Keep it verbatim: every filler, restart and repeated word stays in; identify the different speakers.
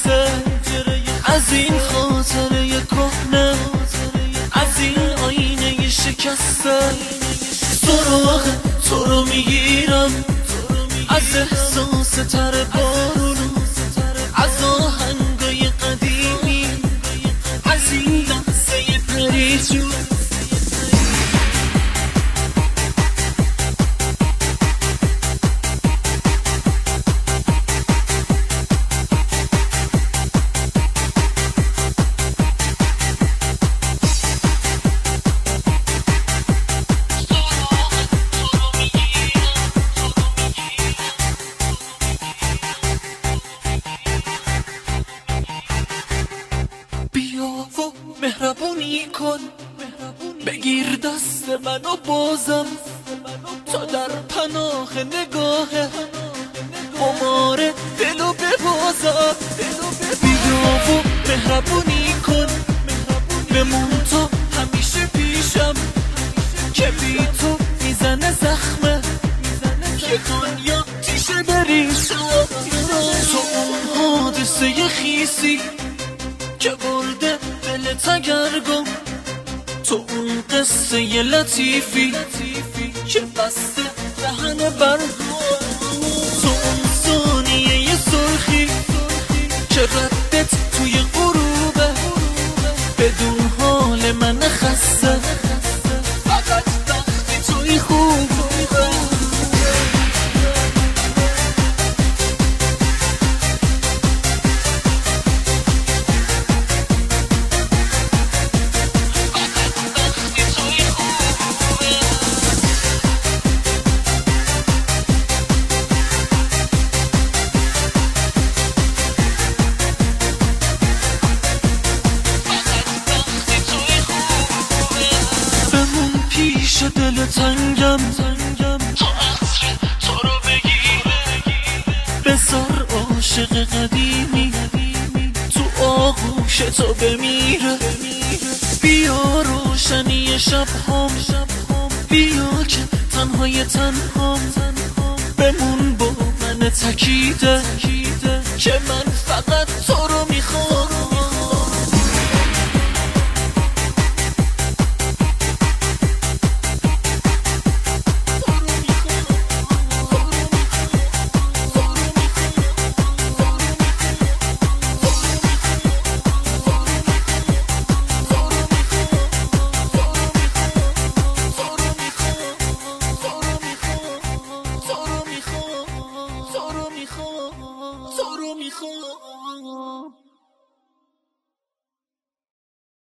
Speaker 1: خسته، از این خاطره کهنه، از این آینه شکسته. سراغ تو رو میگیرم از احساس تر بارون، از آهنگای قدیمی، از این لحظه پریجون. مهربونی کن، بگیر دست منو بازم تا در پناه نگاه قمار دلو ببازم. بیا و مهربونی کن، بمون تو همیشه پیشم که بی تو میزنه زخمه که دنیا تیشه بریشم. تو اون حادثه خیسی که برده دلت اگرگم، تو اون قصه ی لطیفی که بسته دهن برگم، تو اون ثانیه ی سرخی که ردت توی غروبه بدون حال من خسته، فقط وقتی توی خوبه. پیش دل تنگم تا عصر تو رو بگیره، بذار عاشق قدیمی تو آغوش تو بمیره. بیا روشنی شب هم، بیا که تنهای تنهام، بمون با من تکیده که من فقط تو رو میخوام. تو رو میخوام، تو رو میخوام.